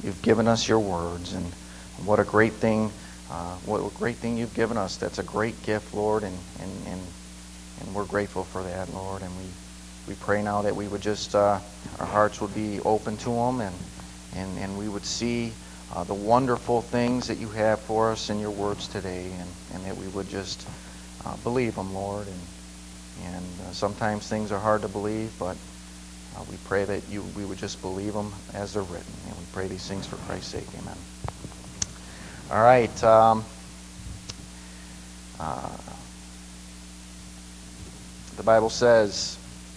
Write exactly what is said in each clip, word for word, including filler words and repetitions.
you've given us your words, and what a great thing, uh, what a great thing you've given us. That's a great gift, Lord, and and and, and we're grateful for that, Lord. And we, we pray now that we would just, uh, our hearts would be open to them, and and, and we would see uh, the wonderful things that you have for us in your words today, and, and that we would just uh, believe them, Lord. And and uh, sometimes things are hard to believe, but uh, we pray that you we would just believe them as they're written. And we pray these things for Christ's sake. Amen. All right. Um, uh, the Bible says,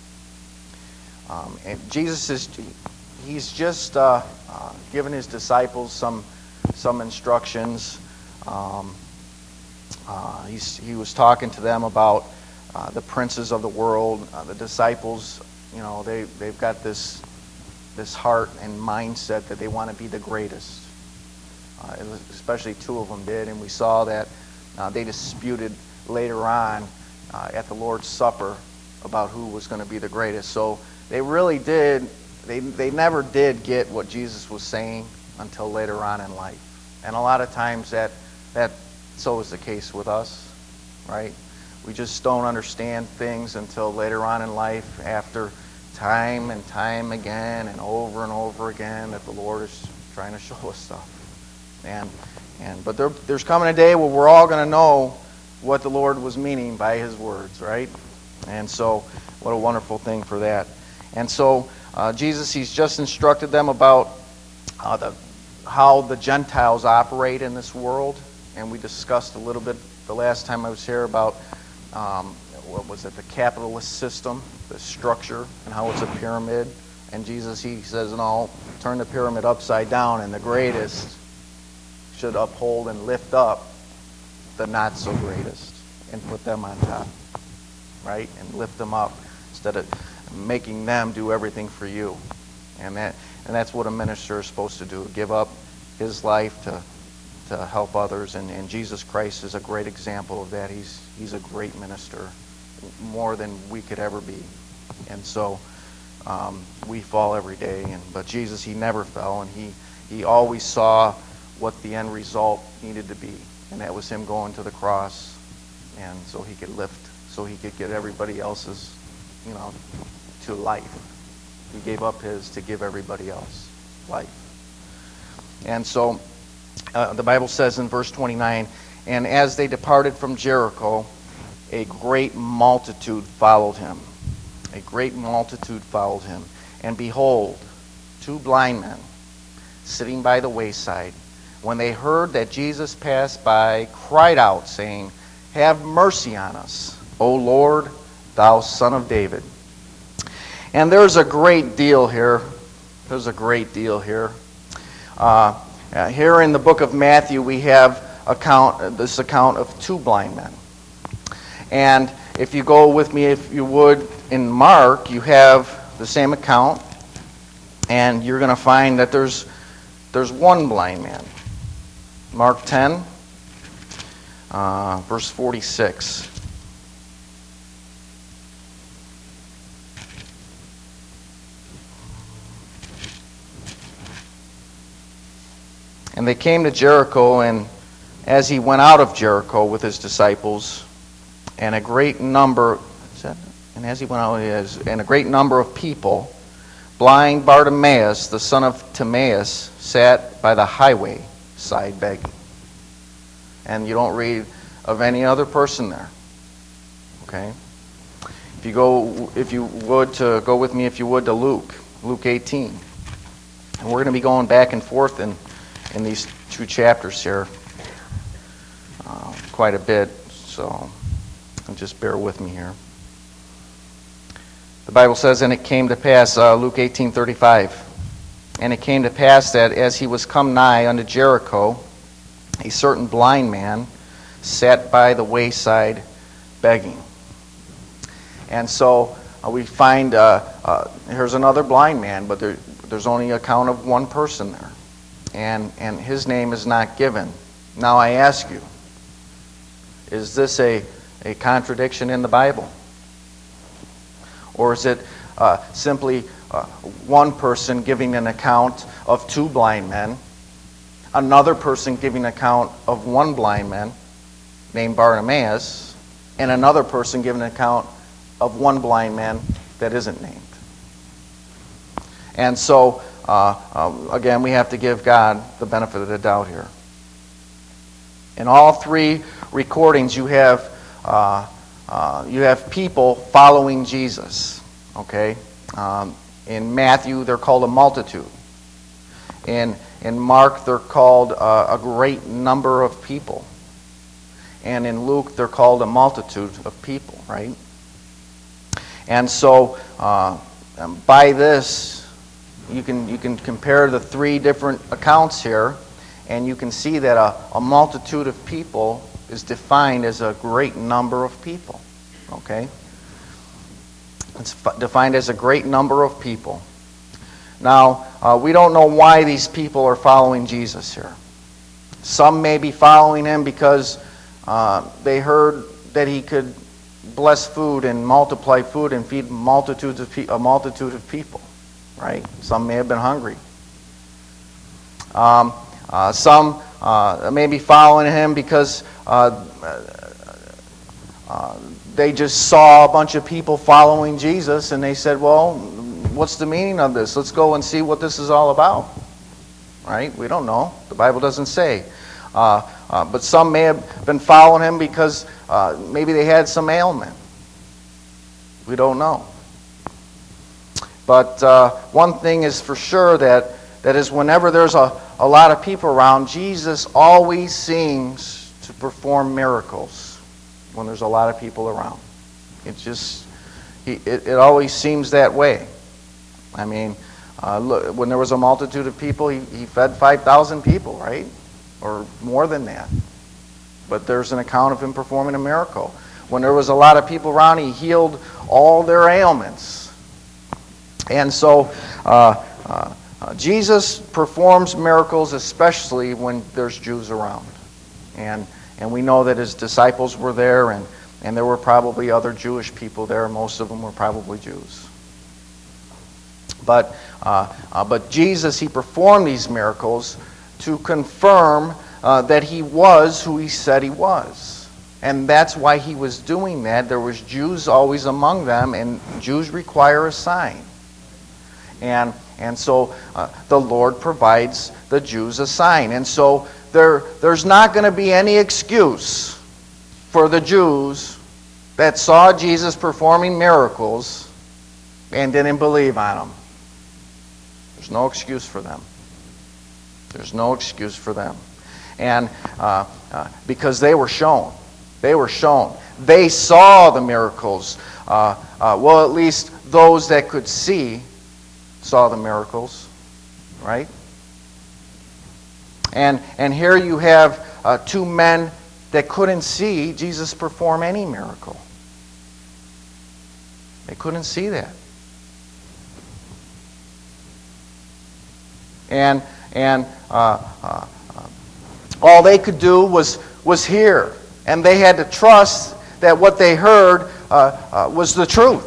um, and Jesus is, he's just uh, uh, given his disciples some some instructions. Um, uh, he's, he was talking to them about uh, the princes of the world. Uh, the disciples, you know, they they've got this this heart and mindset that they want to be the greatest. Uh, especially two of them did, and we saw that uh, they disputed later on uh, at the Lord's Supper about who was going to be the greatest. So they really did, they they never did get what Jesus was saying until later on in life. And a lot of times that, that so is the case with us, right? We just don't understand things until later on in life, after time and time again and over and over again that the Lord is trying to show us stuff. And and but there, there's coming a day where we're all going to know what the Lord was meaning by his words, right? And so, what a wonderful thing for that. And so, uh, Jesus, he's just instructed them about uh, the how the Gentiles operate in this world. And we discussed a little bit the last time I was here about, um, what was it, the capitalist system, the structure, and how it's a pyramid. And Jesus, he says, no, turn the pyramid upside down, and the greatest should uphold and lift up the not so greatest and put them on top, right? And lift them up instead of making them do everything for you. And that and that's what a minister is supposed to do, give up his life to to help others. And, and Jesus Christ is a great example of that. He's he's a great minister, more than we could ever be. And so um, we fall every day, and but Jesus, he never fell, and he he always saw what the end result needed to be, and that was him going to the cross, and so he could lift, so he could get everybody else's, you know, to life. He gave up his to give everybody else life. And so uh, the Bible says in verse twenty-nine, and as they departed from Jericho, a great multitude followed him. A great multitude followed him. And behold, two blind men sitting by the wayside, when they heard that Jesus passed by, cried out, saying, have mercy on us, O Lord, thou Son of David. And there's a great deal here. There's a great deal here. Uh, uh, here in the book of Matthew, we have account this account of two blind men. And if you go with me, if you would, in Mark, you have the same account, and you're going to find that there's there's one blind man. Mark ten, uh, verse forty-six. And they came to Jericho, and as he went out of Jericho with his disciples, and a great number, is that, and as he went out, and a great number of people, blind Bartimaeus, the son of Timaeus, sat by the highway side begging. And you don't read of any other person there. Okay? If you go, if you would, to go with me, if you would, to Luke, Luke eighteen. And we're going to be going back and forth in, in these two chapters here uh, quite a bit, so just bear with me here. The Bible says, and it came to pass, uh, Luke eighteen thirty-five, and it came to pass that as he was come nigh unto Jericho, a certain blind man sat by the wayside begging. And so uh, we find, uh, uh, here's another blind man, but there, there's only a count of one person there. And, and his name is not given. Now I ask you, is this a, a contradiction in the Bible? Or is it uh, simply uh, one person giving an account of two blind men, another person giving an account of one blind man named Bartimaeus, and another person giving an account of one blind man that isn't named. And so, uh, uh, again, we have to give God the benefit of the doubt here. In all three recordings, you have uh, uh, you have people following Jesus. Okay, um, in Matthew they're called a multitude. In in Mark they're called uh, a great number of people, and in Luke they're called a multitude of people. Right, and so uh, by this you can you can compare the three different accounts here. And you can see that a, a multitude of people is defined as a great number of people. Okay? It's f- defined as a great number of people. Now, uh, we don't know why these people are following Jesus here. Some may be following him because uh, they heard that he could bless food and multiply food and feed multitudes of pe- a multitude of people. Right? Some may have been hungry. Um, Uh, some uh, may be following him because uh, uh, they just saw a bunch of people following Jesus and they said, well, what's the meaning of this? Let's go and see what this is all about. Right? We don't know. The Bible doesn't say. Uh, uh, but some may have been following him because uh, maybe they had some ailment. We don't know. But uh, one thing is for sure that that is whenever there's a a lot of people around, Jesus always seems to perform miracles when there's a lot of people around. It just, he, it, it always seems that way. I mean, uh, look, when there was a multitude of people, he, he fed five thousand people, right? Or more than that. But there's an account of him performing a miracle. When there was a lot of people around, he healed all their ailments. And so, uh, uh, Uh, Jesus performs miracles especially when there's Jews around. And and we know that his disciples were there, and, and there were probably other Jewish people there. Most of them were probably Jews. But, uh, uh, but Jesus, he performed these miracles to confirm uh, that he was who he said he was. And that's why he was doing that. There was Jews always among them, and Jews require a sign. And And so uh, the Lord provides the Jews a sign. And so there, there's not going to be any excuse for the Jews that saw Jesus performing miracles and didn't believe on him. There's no excuse for them. There's no excuse for them. And uh, uh, because they were shown. They were shown. They saw the miracles. Uh, uh, well, at least those that could see saw the miracles, right? And and here you have uh, two men that couldn't see Jesus perform any miracle. They couldn't see that. And and uh, uh, uh, all they could do was was hear, and they had to trust that what they heard uh, uh, was the truth.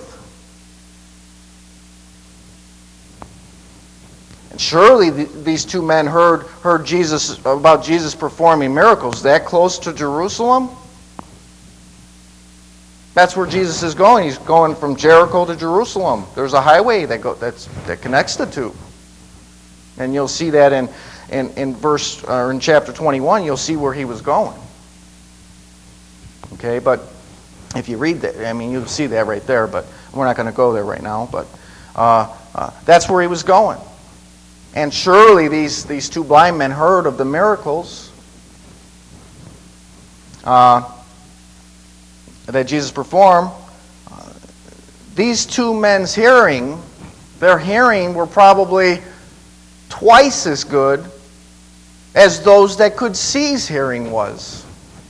Surely these two men heard heard Jesus about Jesus performing miracles that close to Jerusalem. That's where Jesus is going. He's going from Jericho to Jerusalem. There's a highway that go that's that connects the two, and you'll see that in in in verse or in chapter twenty-one. You'll see where he was going. Okay, but if you read that, I mean, you'll see that right there. But we're not going to go there right now. But uh, uh, that's where he was going. And surely these, these two blind men heard of the miracles uh, that Jesus performed. Uh, these two men's hearing, their hearing were probably twice as good as those that could see's hearing was.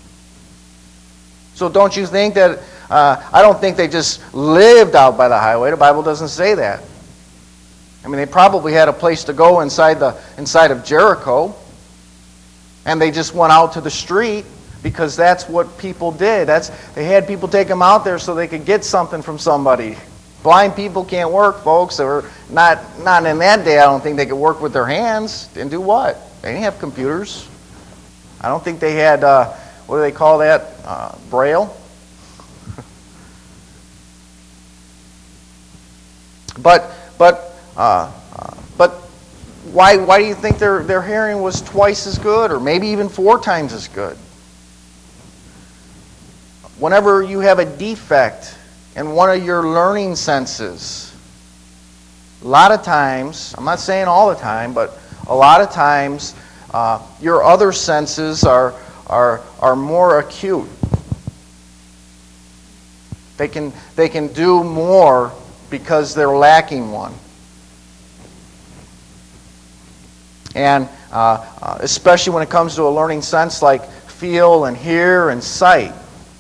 So don't you think that, uh, I don't think they just lived out by the highway. The Bible doesn't say that. I mean, they probably had a place to go inside the inside of Jericho, and they just went out to the street because that's what people did. That's they had people take them out there so they could get something from somebody. Blind people can't work, folks. Or not, not in that day, I don't think they could work with their hands. And do what? They didn't have computers. I don't think they had, uh, what do they call that? Uh, Braille? but, but, uh, uh, but why, why do you think their, their hearing was twice as good, or maybe even four times as good? Whenever you have a defect in one of your learning senses, a lot of times, I'm not saying all the time, but a lot of times, uh, your other senses are, are, are more acute. They can, they can do more because they're lacking one. And uh, uh, especially when it comes to a learning sense like feel and hear and sight.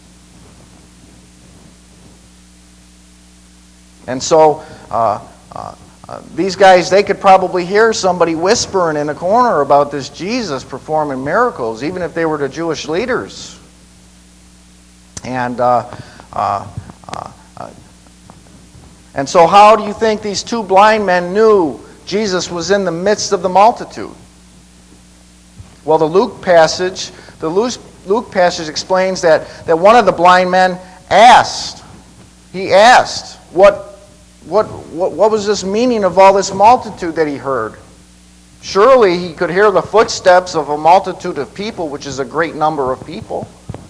And so uh, uh, uh, these guys, they could probably hear somebody whispering in the corner about this Jesus performing miracles, even if they were the Jewish leaders. And uh, uh, uh, uh, and so how do you think these two blind men knew Jesus was in the midst of the multitude? Well, the Luke passage, the Luke, Luke passage explains that, that one of the blind men asked. He asked, what What, what, what was this meaning of all this multitude that he heard? Surely he could hear the footsteps of a multitude of people, which is a great number of people.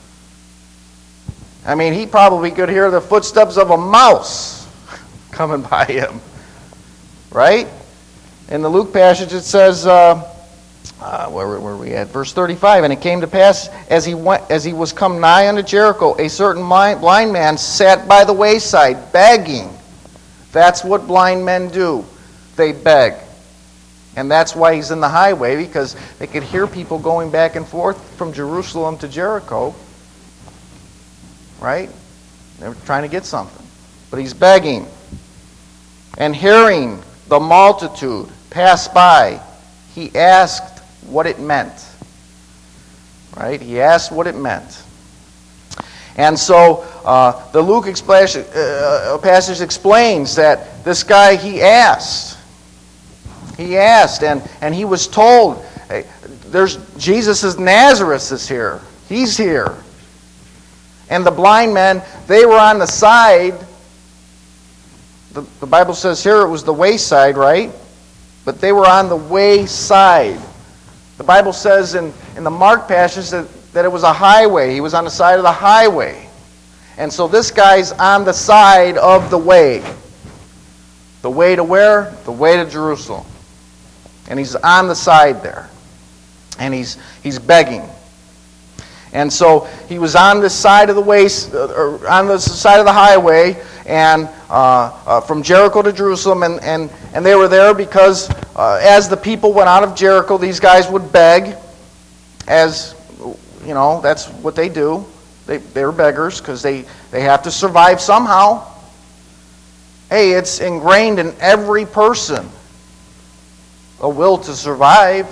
I mean, he probably could hear the footsteps of a mouse coming by him. Right? In the Luke passage it says, uh, uh, where, where were we at? Verse thirty-five, and it came to pass, as he went, as he was come nigh unto Jericho, a certain blind man sat by the wayside, begging. That's what blind men do. They beg. And that's why he's in the highway, because they could hear people going back and forth from Jerusalem to Jericho. Right? They were trying to get something. But he's begging. And hearing the multitude pass by, he asked what it meant. Right? He asked what it meant. And so uh, the Luke uh, passage explains that this guy, he asked. He asked, and, and he was told, hey, there's Jesus of Nazareth is here. He's here. And the blind men, they were on the side. The, the Bible says here it was the wayside, right? But they were on the wayside. The Bible says in, in the Mark passage that that it was a highway. He was on the side of the highway. And so this guy's on the side of the way. The way to where? The way to Jerusalem. And he's on the side there. And he's he's begging. And so he was on the side of the way, or on the side of the highway, and uh, uh, from Jericho to Jerusalem, and, and, and they were there because uh, as the people went out of Jericho, these guys would beg, as you know, that's what they do. They, they're beggars because they, they have to survive somehow. Hey, it's ingrained in every person, a will to survive.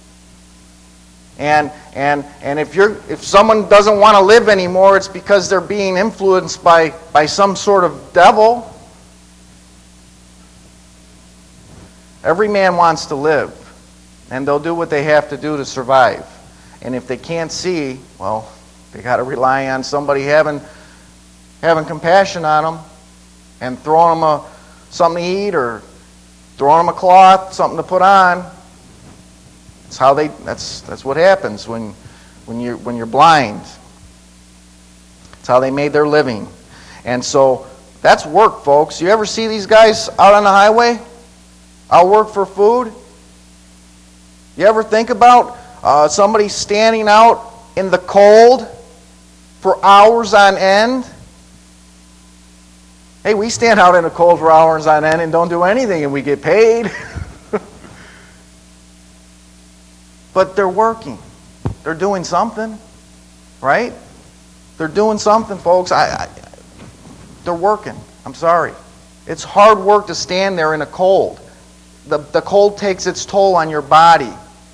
And and and if you're if someone doesn't want to live anymore, it's because they're being influenced by, by some sort of devil. Every man wants to live, and they'll do what they have to do to survive. And if they can't see, well, they got to rely on somebody having having compassion on them and throwing them a, something to eat, or throwing them a cloth, something to put on. That's how they. That's that's what happens when when you when you're blind. It's how they made their living, and so that's work, folks. You ever see these guys out on the highway? I'll work for food. You ever think about Uh, somebody standing out in the cold for hours on end? Hey, we stand out in the cold for hours on end and don't do anything, and we get paid. But they're working. They're doing something, right? They're doing something, folks. I, I, they're working. I'm sorry. It's hard work to stand there in the cold. The, the cold takes its toll on your body.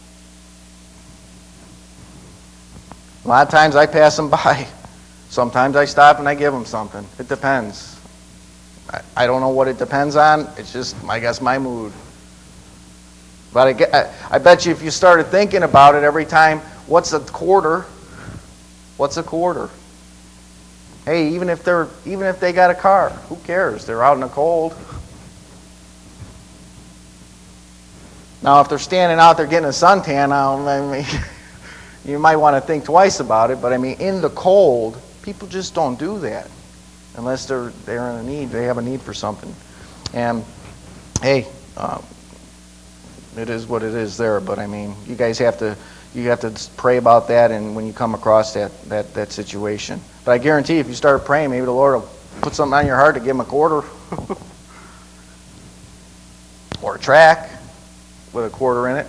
A lot of times I pass them by. Sometimes I stop and I give them something. It depends. I, I don't know what it depends on. It's just, I guess, my mood. But I, get, I, I bet you if you started thinking about it every time, what's a quarter? What's a quarter? Hey, even if they're even if they got a car, who cares? They're out in the cold. Now, if they're standing out there getting a suntan, I mean, you might want to think twice about it. But I mean, in the cold, people just don't do that unless they're they're in a need. They have a need for something. And hey, uh, it is what it is there. But I mean, you guys have to you have to pray about that, and when you come across that that that situation. But I guarantee, if you start praying, maybe the Lord will put something on your heart to give him a quarter or a track with a quarter in it.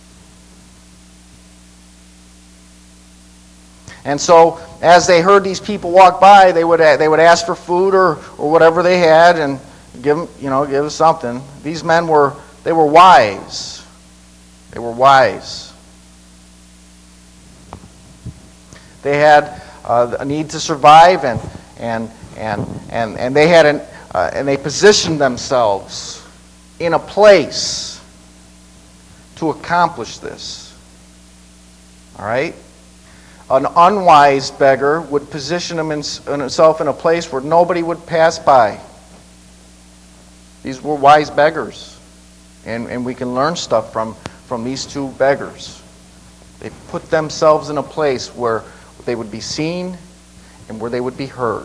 And so, as they heard these people walk by, they would they would ask for food or, or whatever they had, and give them, you know, give us something. These men were they were wise. They were wise. They had uh, a need to survive, and and and and and they had an uh, and they positioned themselves in a place to accomplish this. All right? An unwise beggar would position himself in a place where nobody would pass by. These were wise beggars. And, and we can learn stuff from, from these two beggars. They put themselves in a place where they would be seen and where they would be heard.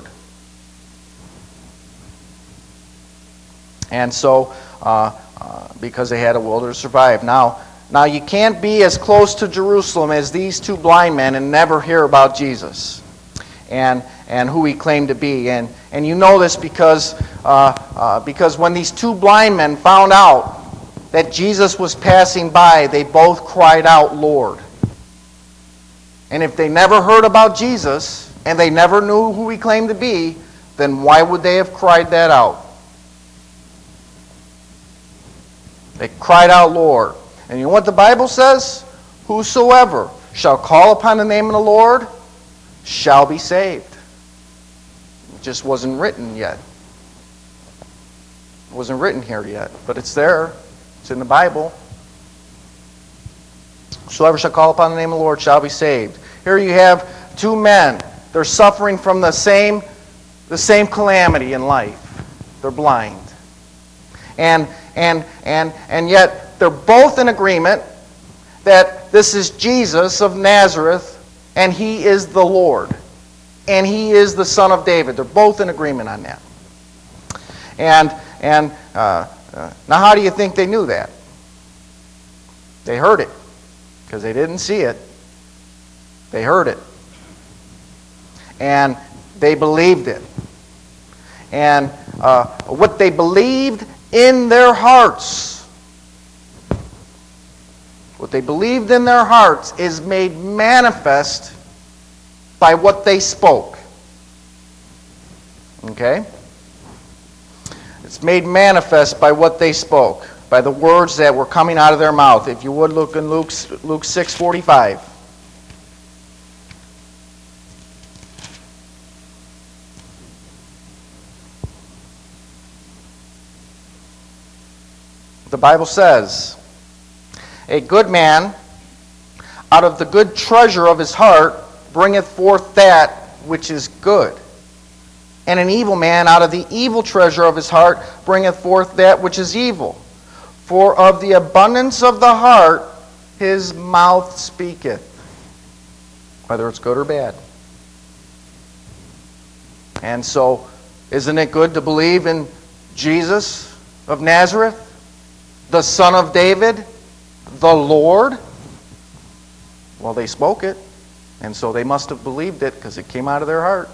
And so, uh, uh, because they had a will to survive. Now, Now, you can't be as close to Jerusalem as these two blind men and never hear about Jesus and and who he claimed to be. And and you know this because uh, uh, because when these two blind men found out that Jesus was passing by, they both cried out, "Lord." And if they never heard about Jesus and they never knew who he claimed to be, then why would they have cried that out? They cried out, "Lord." And you know what the Bible says? Whosoever shall call upon the name of the Lord shall be saved. It just wasn't written yet. It wasn't written here yet, but it's there. It's in the Bible. Whosoever shall call upon the name of the Lord shall be saved. Here you have two men. They're suffering from the same, the same calamity in life. They're blind. And and and and yet they're both in agreement that this is Jesus of Nazareth, and he is the Lord, and he is the Son of David. They're both in agreement on that. And and uh, uh, now, how do you think they knew that? They heard it, because they didn't see it. They heard it, and they believed it. And uh, what they believed in their hearts. What they believed in their hearts is made manifest by what they spoke. Okay? It's made manifest by what they spoke, by the words that were coming out of their mouth. If you would look in Luke, Luke six forty-five. The Bible says, "A good man out of the good treasure of his heart bringeth forth that which is good. And an evil man out of the evil treasure of his heart bringeth forth that which is evil. For of the abundance of the heart his mouth speaketh." Whether it's good or bad. And so, isn't it good to believe in Jesus of Nazareth? The Son of David? The Lord? Well, they spoke it, and so they must have believed it because it came out of their heart.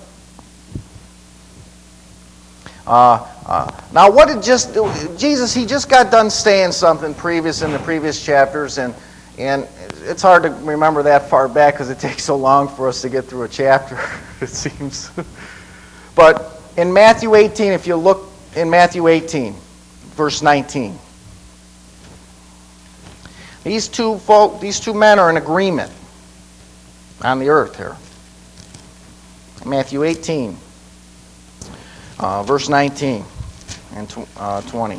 Uh, uh, now, what did just Jesus? He just got done saying something previous in the previous chapters, and and it's hard to remember that far back because it takes so long for us to get through a chapter. It seems. But in Matthew eighteen, if you look in Matthew eighteen, verse nineteen. These two folk, these two men are in agreement on the earth here. Matthew eighteen, uh, verse nineteen. and twenty.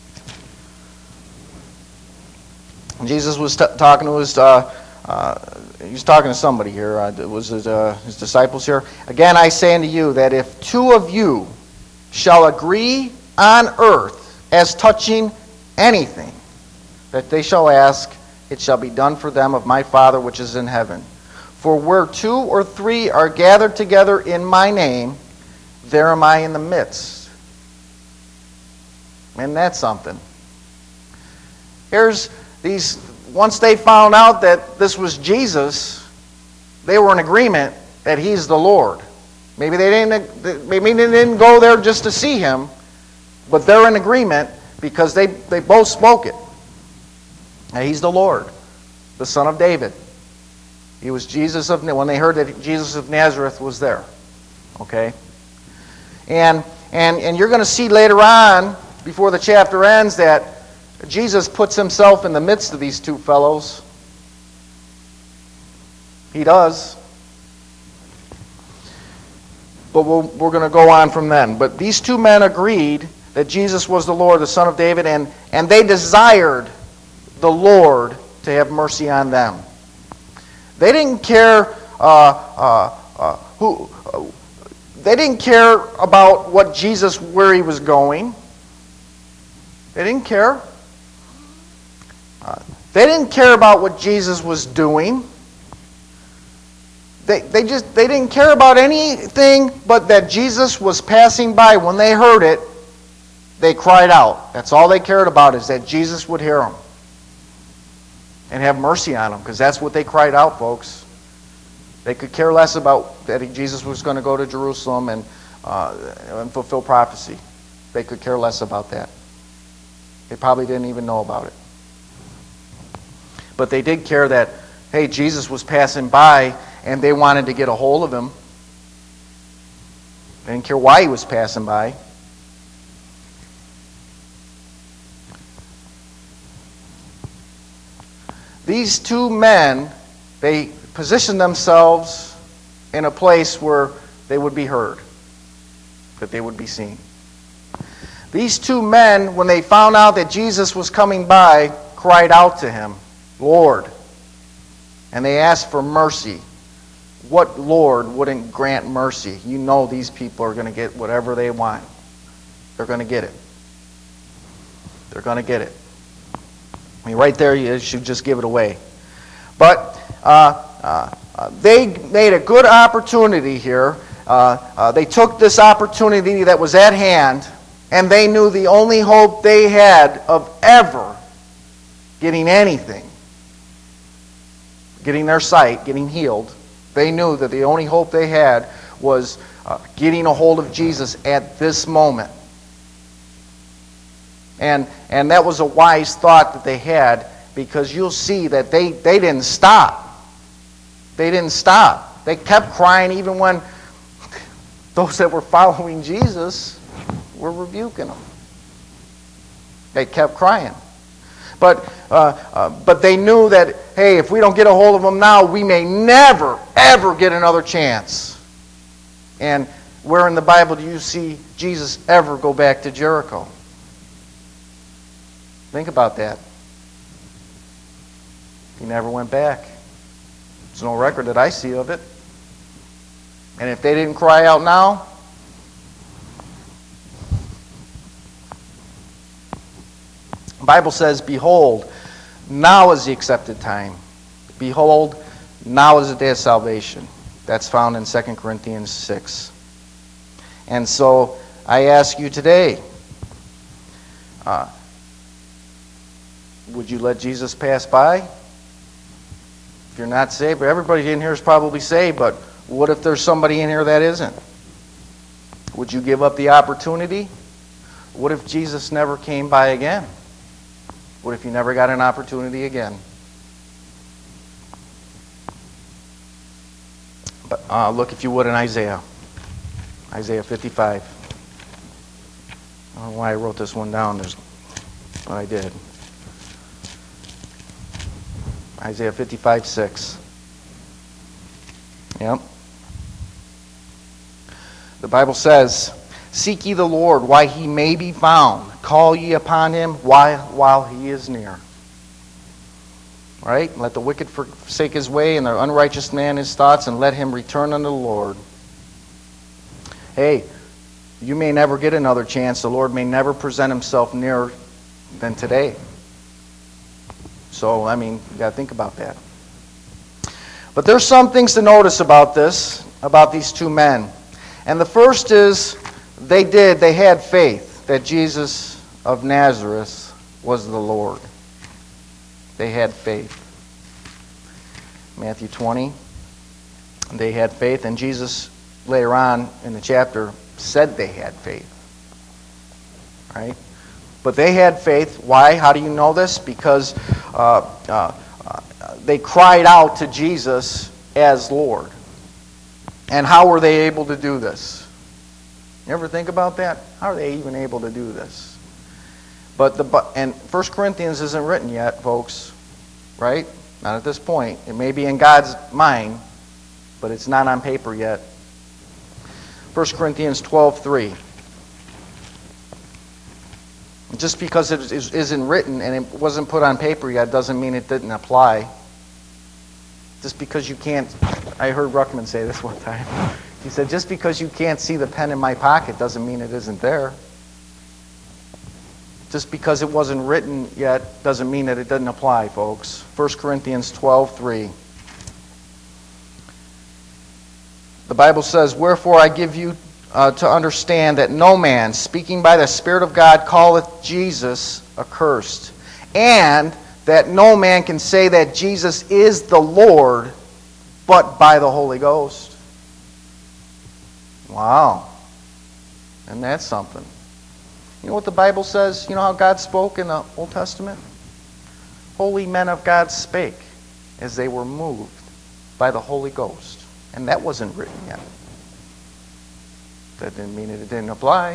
Jesus was t- talking to his, uh, uh, he was talking to somebody here. Uh, it was his, uh, his disciples here. Again, I say unto you that if two of you shall agree on earth as touching anything that they shall ask, it shall be done for them of my Father which is in heaven. For where two or three are gathered together in my name, there am I in the midst. And that's something. Here's these, once they found out that this was Jesus, they were in agreement that he's the Lord. Maybe they didn't, maybe they didn't go there just to see him, but they're in agreement because they, they both spoke it. And he's the Lord, the Son of David. He was Jesus of, when they heard that Jesus of Nazareth was there. Okay? And, and, and you're going to see later on, before the chapter ends, that Jesus puts himself in the midst of these two fellows. He does. But we'll, we're going to go on from then. But these two men agreed that Jesus was the Lord, the Son of David, and, and they desired the Lord to have mercy on them. They didn't care uh, uh, uh, who. Uh, they didn't care about what Jesus, where he was going. They didn't care. Uh, they didn't care about what Jesus was doing. They, they just they didn't care about anything but that Jesus was passing by. When they heard it, they cried out. That's all they cared about, is that Jesus would hear them and have mercy on them, because that's what they cried out, folks. They could care less about that Jesus was going to go to Jerusalem and, uh, and fulfill prophecy. They could care less about that. They probably didn't even know about it. But they did care that, hey, Jesus was passing by, and they wanted to get a hold of him. They didn't care why he was passing by. These two men, they positioned themselves in a place where they would be heard, that they would be seen. These two men, when they found out that Jesus was coming by, cried out to him, Lord. And they asked for mercy. What Lord wouldn't grant mercy? You know these people are going to get whatever they want. They're going to get it. They're going to get it. I mean, right there, you should just give it away. But uh, uh, uh, they made a good opportunity here. Uh, uh, they took this opportunity that was at hand, and they knew the only hope they had of ever getting anything, getting their sight, getting healed, they knew that the only hope they had was uh, getting a hold of Jesus at this moment. And, and that was a wise thought that they had, because you'll see that they, they didn't stop. They didn't stop. They kept crying even when those that were following Jesus were rebuking them. They kept crying. But, uh, uh, but they knew that, hey, if we don't get a hold of them now, we may never, ever get another chance. And where in the Bible do you see Jesus ever go back to Jericho? Think about that. He never went back. There's no record that I see of it. And if they didn't cry out now, the Bible says, behold, now is the accepted time. Behold, now is the day of salvation. That's found in Second Corinthians six. And so I ask you today, uh, would you let Jesus pass by? If you're not saved, everybody in here is probably saved, but what if there's somebody in here that isn't? Would you give up the opportunity? What if Jesus never came by again? What if you never got an opportunity again? But uh, look, if you would, in Isaiah. Isaiah fifty-five. I don't know why I wrote this one down. There's, but I did. Isaiah fifty-five, six. Yep. The Bible says, Seek ye the Lord while he may be found. Call ye upon him while, while he is near. Right? Let the wicked forsake his way, and the unrighteous man his thoughts, and let him return unto the Lord. Hey, you may never get another chance. The Lord may never present himself nearer than today. So, I mean, you got to think about that. But there's some things to notice about this, about these two men. And the first is, they did, they had faith that Jesus of Nazareth was the Lord. They had faith. Matthew twenty, they had faith, and Jesus later on in the chapter said they had faith. Right? But they had faith. Why? How do you know this? Because uh, uh, uh, they cried out to Jesus as Lord. And how were they able to do this? You ever think about that? How are they even able to do this? But the and First Corinthians isn't written yet, folks. Right? Not at this point. It may be in God's mind, but it's not on paper yet. First Corinthians twelve three. Just because it isn't written and it wasn't put on paper yet doesn't mean it didn't apply. Just because you can't... I heard Ruckman say this one time. He said, just because you can't see the pen in my pocket doesn't mean it isn't there. Just because it wasn't written yet doesn't mean that it doesn't apply, folks. First Corinthians twelve three. The Bible says, wherefore I give you uh, to understand that no man, speaking by the Spirit of God, calleth Jesus accursed, and that no man can say that Jesus is the Lord, but by the Holy Ghost. Wow. And that's something. You know what the Bible says? You know how God spoke in the Old Testament? Holy men of God spake as they were moved by the Holy Ghost. And that wasn't written yet. That didn't mean it didn't apply.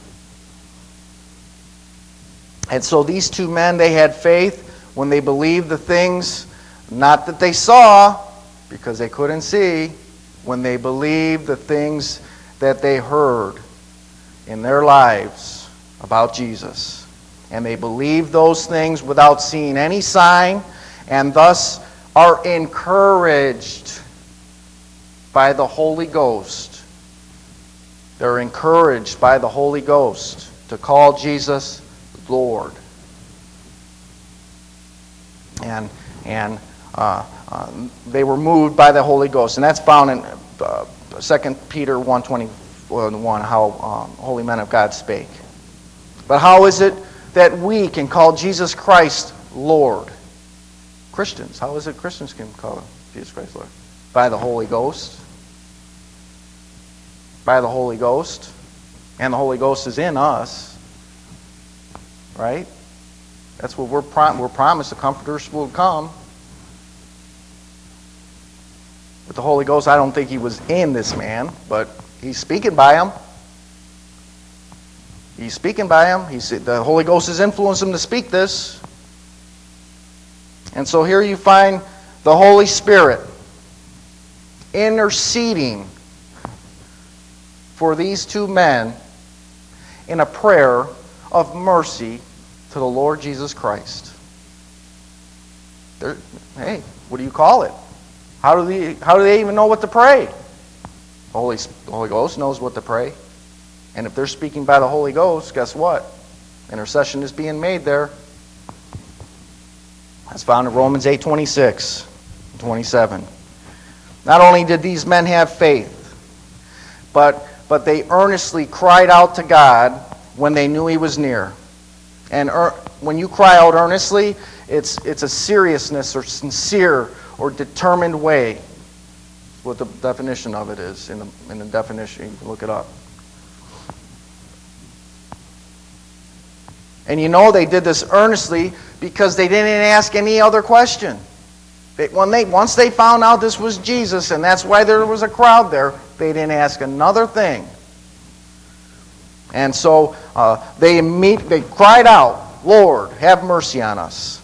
And so these two men, they had faith when they believed the things, not that they saw, because they couldn't see, when they believed the things that they heard in their lives about Jesus. And they believed those things without seeing any sign, and thus are encouraged by the Holy Ghost. They're encouraged by the Holy Ghost to call Jesus Lord. And and uh, uh, they were moved by the Holy Ghost. And that's found in uh, Second Peter one twenty-one, how um, holy men of God spake. But how is it that we can call Jesus Christ Lord? Christians. How is it Christians can call Jesus Christ Lord? By the Holy Ghost. By the Holy Ghost. And the Holy Ghost is in us. Right? That's what we're, prom- we're promised. The Comforters will come. With the Holy Ghost, I don't think he was in this man, but he's speaking by him. He's speaking by him. He's, the Holy Ghost has influenced him to speak this. And so here you find the Holy Spirit interceding for these two men in a prayer of mercy to the Lord Jesus Christ. They're, hey, what do you call it? How do they, how do they even know what to pray? The Holy, the Holy Ghost knows what to pray. And if they're speaking by the Holy Ghost, guess what? Intercession is being made there. That's found in Romans eight twenty-six and twenty-seven. Not only did these men have faith, but, but they earnestly cried out to God when they knew he was near. And er, when you cry out earnestly, it's, it's a seriousness or sincere or determined way. What the definition of it is in the, in the definition. You can look it up. And you know they did this earnestly because they didn't ask any other question. They, when they, once they found out this was Jesus, and that's why there was a crowd there, they didn't ask another thing. And so uh, they, meet, they cried out, Lord, have mercy on us.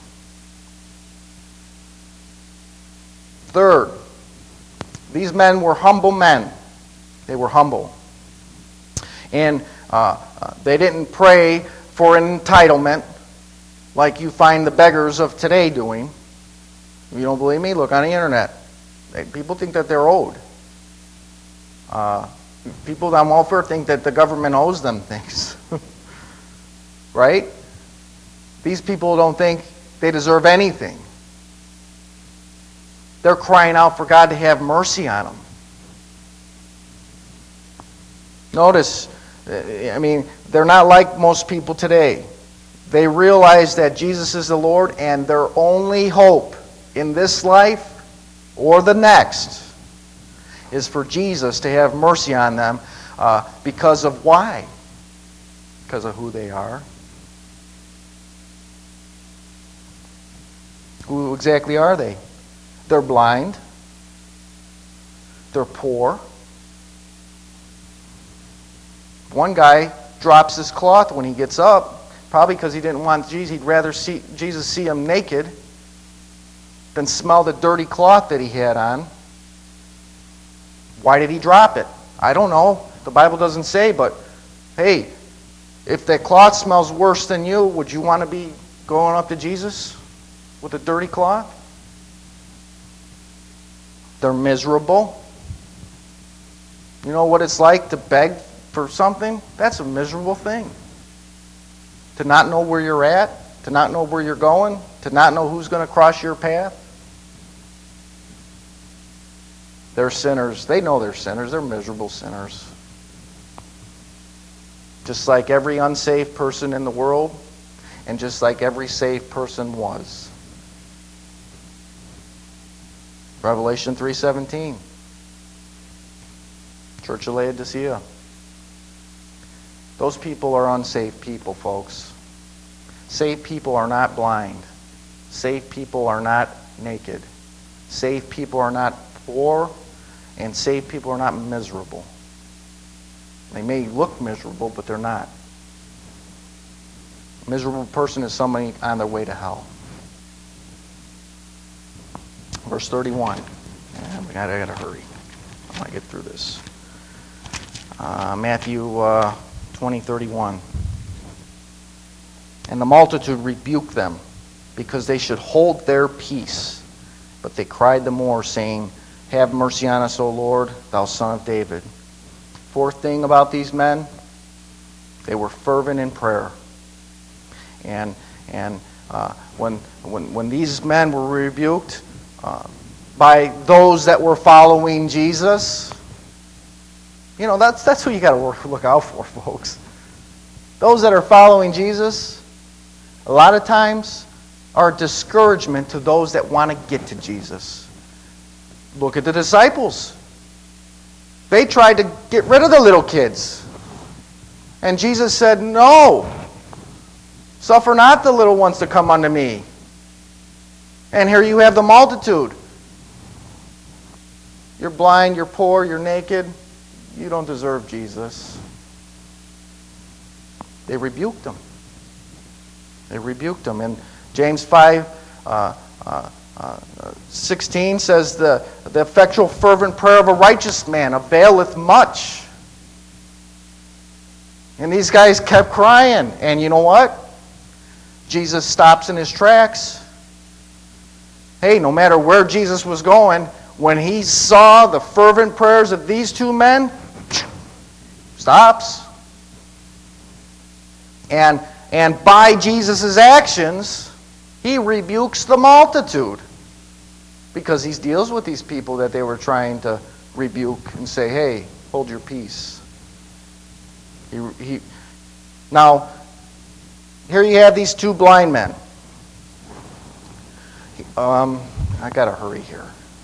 Third, these men were humble men. They were humble. And Uh, uh, they didn't pray for an entitlement like you find the beggars of today doing. If you don't believe me, look on the internet. They, people think that they're owed. Uh, people on welfare think that the government owes them things. Right? These people don't think they deserve anything. They're crying out for God to have mercy on them. Notice, I mean, they're not like most people today. They realize that Jesus is the Lord, and their only hope in this life or the next is for Jesus to have mercy on them uh, because of why? Because of who they are. Who exactly are they? They're blind. They're poor. One guy drops his cloth when he gets up, probably because he didn't want Jesus. He'd rather see Jesus see him naked than smell the dirty cloth that he had on. Why did he drop it? I don't know. The Bible doesn't say, but hey, if that cloth smells worse than you, would you want to be going up to Jesus with a dirty cloth? They're miserable. You know what it's like to beg for something? That's a miserable thing. To not know where you're at, to not know where you're going, to not know who's going to cross your path. They're sinners. They know they're sinners. They're miserable sinners. Just like every unsaved person in the world, and just like every saved person was. Revelation three seventeen. Church of Laodicea. Those people are unsaved people, folks. Saved people are not blind. Saved people are not naked. Saved people are not poor. And saved people are not miserable. They may look miserable, but they're not. A miserable person is somebody on their way to hell. Verse thirty-one. Yeah, I gotta, I gotta hurry. I want to get through this. Uh, Matthew uh, twenty thirty-one. And the multitude rebuked them, because they should hold their peace. But they cried the more, saying, Have mercy on us, O Lord, thou Son of David. Fourth thing about these men, they were fervent in prayer. And and uh, when when when these men were rebuked uh, by those that were following Jesus, you know that's that's who you got to look out for, folks. Those that are following Jesus, a lot of times, are a discouragement to those that want to get to Jesus. Look at the disciples. They tried to get rid of the little kids. And Jesus said, no. Suffer not the little ones to come unto me. And here you have the multitude. You're blind, you're poor, you're naked. You don't deserve Jesus. They rebuked him. They rebuked him. And James five, uh, uh, Uh, sixteen says, the, the effectual fervent prayer of a righteous man availeth much. And these guys kept crying. And you know what? Jesus stops in his tracks. Hey, no matter where Jesus was going, when he saw the fervent prayers of these two men, stops. And, and by Jesus' actions, he rebukes the multitude. Because he deals with these people that they were trying to rebuke and say, hey, hold your peace. He, he, now, here you have these two blind men. Um, I got to hurry here.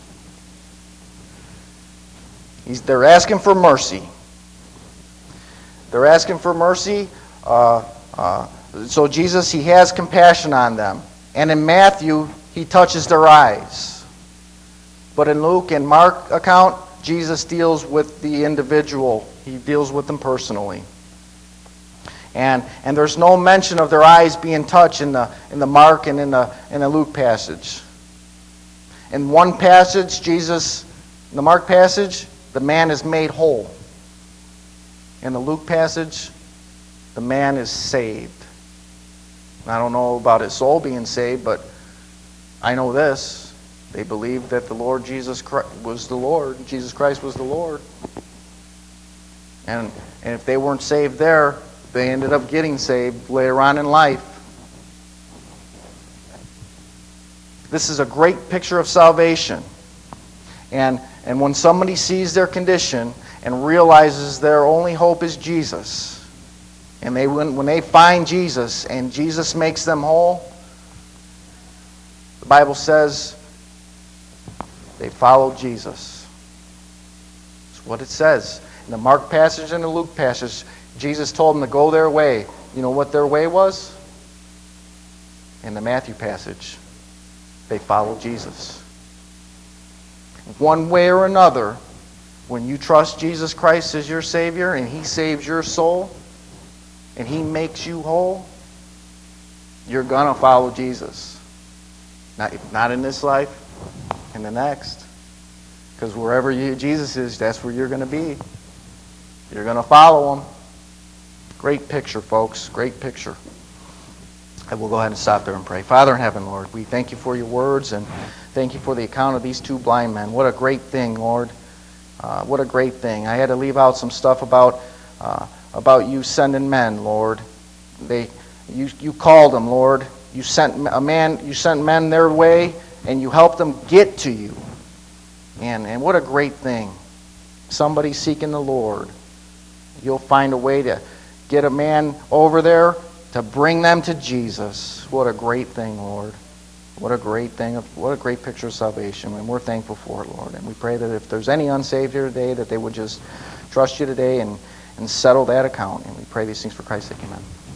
He's, they're asking for mercy. They're asking for mercy. Uh, uh, so Jesus, he has compassion on them. And in Matthew, he touches their eyes. But in Luke and Mark account, Jesus deals with the individual. He deals with them personally. And and there's no mention of their eyes being touched in the in the Mark and in the in the Luke passage. In one passage, Jesus, in the Mark passage, the man is made whole. In the Luke passage, the man is saved. I don't know about his soul being saved, but I know this. They believed that the Lord Jesus Christ was the Lord. Jesus Christ was the Lord. And, and if they weren't saved there, they ended up getting saved later on in life. This is a great picture of salvation. And, and when somebody sees their condition and realizes their only hope is Jesus, and they when, when they find Jesus and Jesus makes them whole, the Bible says they followed Jesus. That's what it says. In the Mark passage and the Luke passage, Jesus told them to go their way. You know what their way was? In the Matthew passage, they followed Jesus. One way or another, when you trust Jesus Christ as your Savior and He saves your soul and He makes you whole, you're going to follow Jesus. Not, not in this life, in the next. Because wherever you, Jesus is, that's where you're going to be. You're going to follow Him. Great picture, folks. Great picture. I will go ahead and stop there and pray. Father in heaven, Lord, we thank You for Your words and thank You for the account of these two blind men. What a great thing, Lord. Uh, what a great thing. I had to leave out some stuff about uh, about You sending men, Lord. They, you, you called them, Lord. You sent a man. You sent men their way, and You helped them get to You. And and what a great thing. Somebody seeking the Lord. You'll find a way to get a man over there to bring them to Jesus. What a great thing, Lord. What a great thing. What a great picture of salvation. And we're thankful for it, Lord. And we pray that if there's any unsaved here today, that they would just trust You today and, and settle that account. And we pray these things for Christ's sake. Amen.